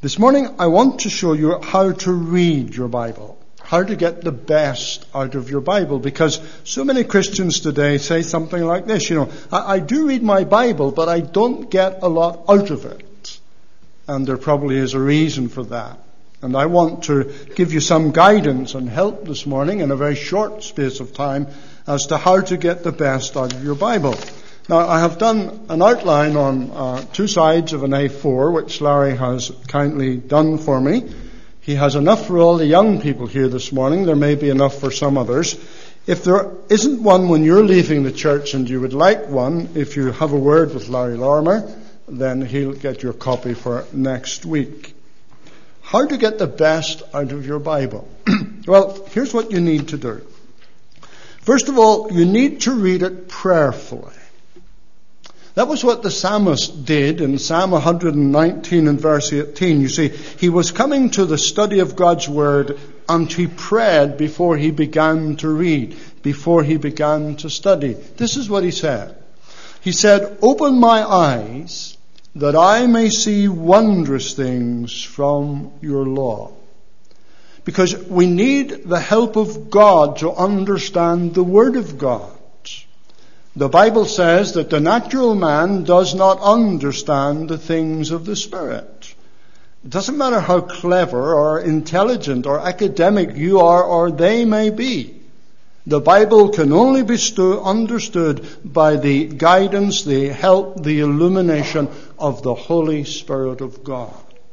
This morning I want to show you how to read your Bible, how to get the best out of your Bible, because so many Christians today say something like this, I do read my Bible, but I don't get a lot out of it. And there probably is a reason for that. And I want to give you some guidance and help this morning in a very short space of time as to how to get the best out of your Bible. Now, I have done an outline on 2 sides of an A4, which Larry has kindly done for me. He has enough for all the young people here this morning. There may be enough for some others. If there isn't one when you're leaving the church and you would like one, if you have a word with Larry Lorimer, then he'll get your copy for next week. How to get the best out of your Bible? Well, here's what you need to do. First of all, you need to read it prayerfully. That was what the psalmist did in Psalm 119 and verse 18. You see, he was coming to the study of God's Word and he prayed before he began to read, before he began to study. This is what he said. He said, "Open my eyes that I may see wondrous things from your law." Because we need the help of God to understand the Word of God. The Bible says that the natural man does not understand the things of the Spirit. It doesn't matter how clever or intelligent or academic you are or they may be. The Bible can only be understood by the guidance, the help, the illumination of the Holy Spirit of God.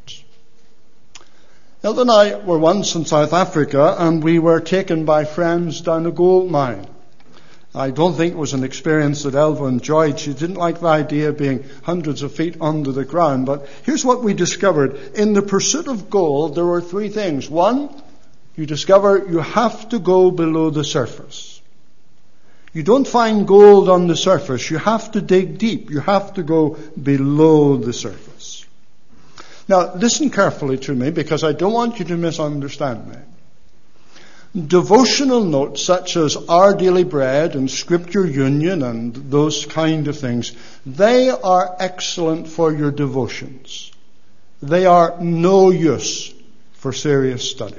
Elton and I were once in South Africa and we were taken by friends down a gold mine. I don't think it was an experience that Elva enjoyed. She didn't like the idea of being hundreds of feet under the ground. But here's what we discovered. In the pursuit of gold, there were 3 things. 1, you discover you have to go below the surface. You don't find gold on the surface. You have to dig deep. You have to go below the surface. Now, listen carefully to me because I don't want you to misunderstand me. Devotional notes such as Our Daily Bread and Scripture Union and those kind of things, they are excellent for your devotions. They are no use for serious study.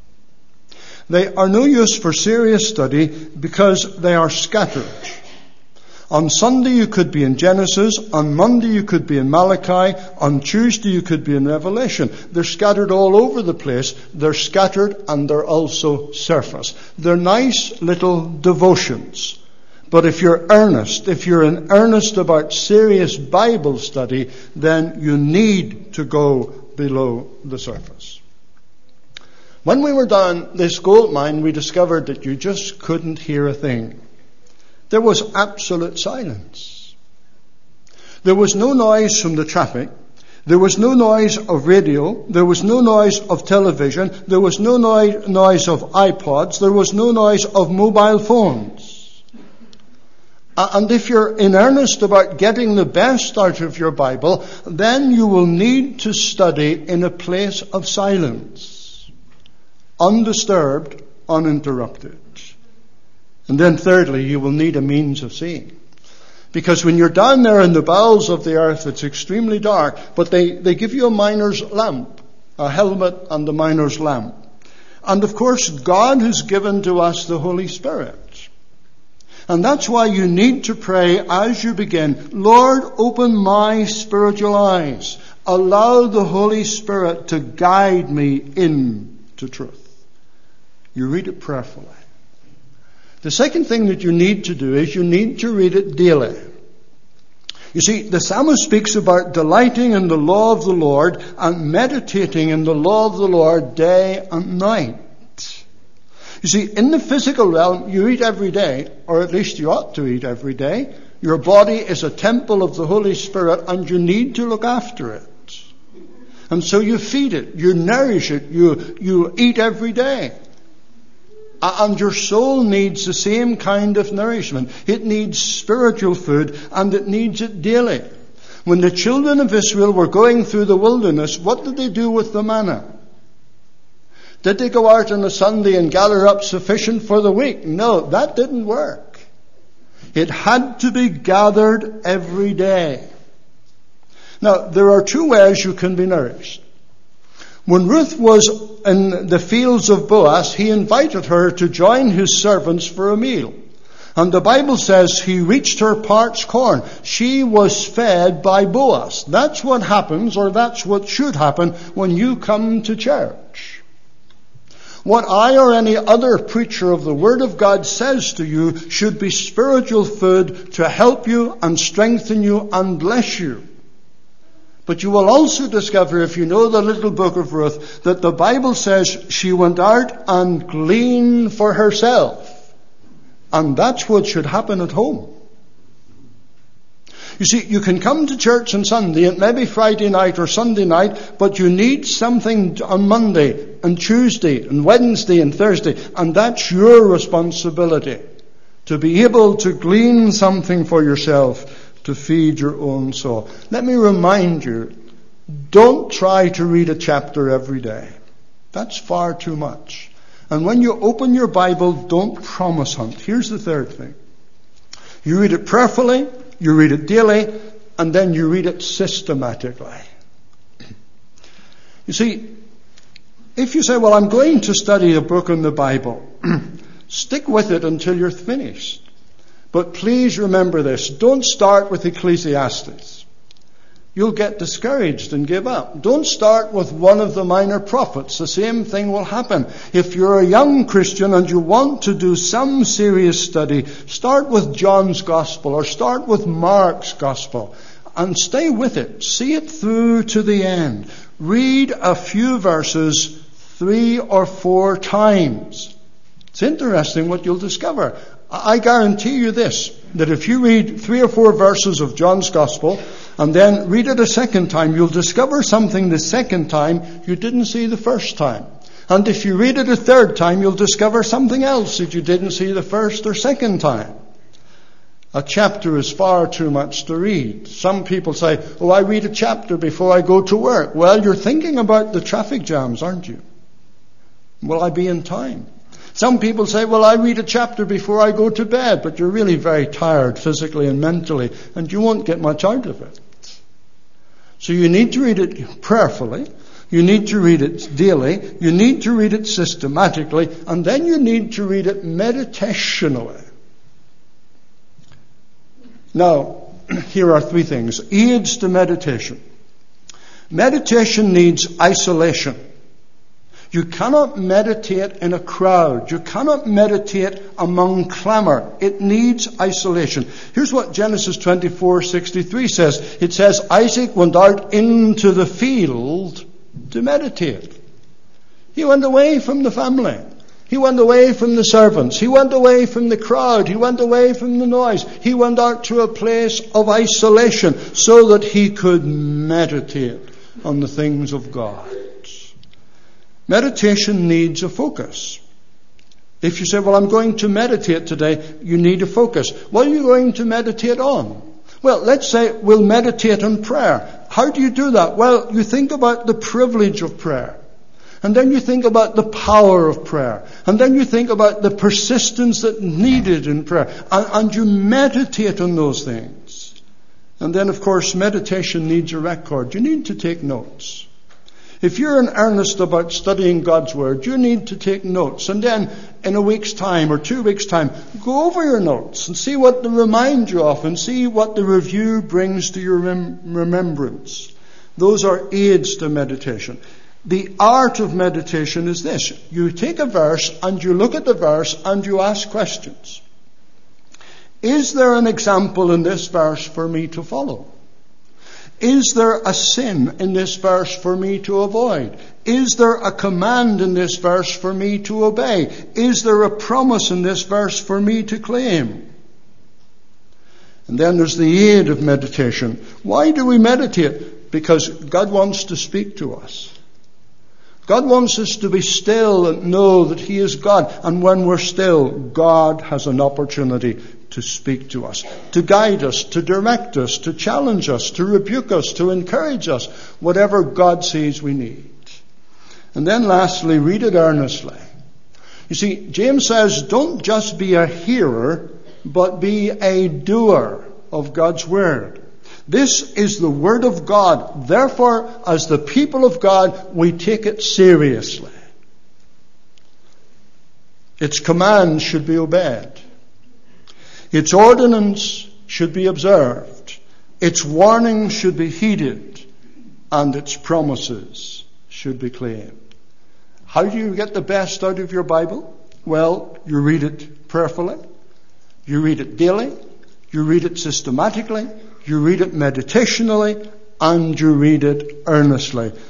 They are no use for serious study because they are scattered. On Sunday you could be in Genesis, on Monday you could be in Malachi, on Tuesday you could be in Revelation. They're scattered all over the place. They're scattered and they're also surface. They're nice little devotions. But if you're in earnest about serious Bible study, then you need to go below the surface. When we were down this gold mine, we discovered that you just couldn't hear a thing. There was absolute silence. There was no noise from the traffic. There was no noise of radio. There was no noise of television. There was no noise of iPods. There was no noise of mobile phones. And if you're in earnest about getting the best out of your Bible, then you will need to study in a place of silence, undisturbed, uninterrupted. And then thirdly, you will need a means of seeing. Because when you're down there in the bowels of the earth, it's extremely dark, but they give you a miner's lamp, a helmet and a miner's lamp. And of course, God has given to us the Holy Spirit. And that's why you need to pray as you begin, Lord, open my spiritual eyes. Allow the Holy Spirit to guide me into truth. You read it prayerfully. The second thing that you need to do is you need to read it daily. You see, the psalmist speaks about delighting in the law of the Lord and meditating in the law of the Lord day and night. You see, in the physical realm, you eat every day, or at least you ought to eat every day. Your body is a temple of the Holy Spirit and you need to look after it. And so you feed it, you nourish it, you eat every day. And your soul needs the same kind of nourishment. It needs spiritual food and it needs it daily. When the children of Israel were going through the wilderness, what did they do with the manna? Did they go out on a Sunday and gather up sufficient for the week? No, that didn't work. It had to be gathered every day. Now, there are 2 ways you can be nourished. When Ruth was in the fields of Boaz, he invited her to join his servants for a meal. And the Bible says he reached her parched corn. She was fed by Boaz. That's what happens, or that's what should happen when you come to church. What I or any other preacher of the Word of God says to you should be spiritual food to help you and strengthen you and bless you. But you will also discover, if you know the little book of Ruth, that the Bible says she went out and gleaned for herself. And that's what should happen at home. You see, you can come to church on Sunday, and maybe Friday night or Sunday night, but you need something on Monday and Tuesday and Wednesday and Thursday, and that's your responsibility, to be able to glean something for yourself to feed your own soul. Let me remind you, don't try to read a chapter every day. That's far too much. And when you open your Bible, don't promise hunt. Here's the third thing. You read it prayerfully, you read it daily, and then you read it systematically. You see, if you say, well, I'm going to study a book in the Bible, stick with it until you're finished. But please remember this. Don't start with Ecclesiastes. You'll get discouraged and give up. Don't start with one of the minor prophets. The same thing will happen. If you're a young Christian and you want to do some serious study, start with John's Gospel or start with Mark's Gospel and stay with it. See it through to the end. Read a few verses 3 or 4 times. It's interesting what you'll discover. I guarantee you this, that if you read 3 or 4 verses of John's Gospel and then read it a second time, you'll discover something the second time you didn't see the first time. And if you read it a third time, you'll discover something else that you didn't see the first or second time. A chapter is far too much to read. Some people say, I read a chapter before I go to work. Well, you're thinking about the traffic jams, aren't you? Will I be in time? Some people say, I read a chapter before I go to bed, but you're really very tired physically and mentally, and you won't get much out of it. So you need to read it prayerfully, you need to read it daily, you need to read it systematically, and then you need to read it meditationally. Now, here are 3 things. Aids to meditation. Meditation needs isolation. You cannot meditate in a crowd. You cannot meditate among clamor. It needs isolation. Here's what Genesis 24:63 says. It says, Isaac went out into the field to meditate. He went away from the family. He went away from the servants. He went away from the crowd. He went away from the noise. He went out to a place of isolation so that he could meditate on the things of God. Meditation needs a focus. If you say, I'm going to meditate today, you need a focus. What are you going to meditate on? Well, let's say we'll meditate on prayer. How do you do that? Well, you think about the privilege of prayer. And then you think about the power of prayer. And then you think about the persistence that's needed in prayer. And you meditate on those things. And then, of course, meditation needs a record. You need to take notes. If you're in earnest about studying God's Word, you need to take notes. And then in a week's time or 2 weeks' time, go over your notes and see what they remind you of and see what the review brings to your remembrance. Those are aids to meditation. The art of meditation is this. You take a verse and you look at the verse and you ask questions. Is there an example in this verse for me to follow? Is there a sin in this verse for me to avoid? Is there a command in this verse for me to obey? Is there a promise in this verse for me to claim? And then there's the aid of meditation. Why do we meditate? Because God wants to speak to us. God wants us to be still and know that He is God. And when we're still, God has an opportunity to speak to us, to guide us, to direct us, to challenge us, to rebuke us, to encourage us, whatever God sees we need. And then lastly, read it earnestly. You see, James says, don't just be a hearer, but be a doer of God's Word. This is the Word of God. Therefore, as the people of God, we take it seriously. Its commands should be obeyed. Its ordinance should be observed. Its warnings should be heeded. And its promises should be claimed. How do you get the best out of your Bible? Well, you read it prayerfully. You read it daily. You read it systematically. You read it meditationally. And you read it earnestly.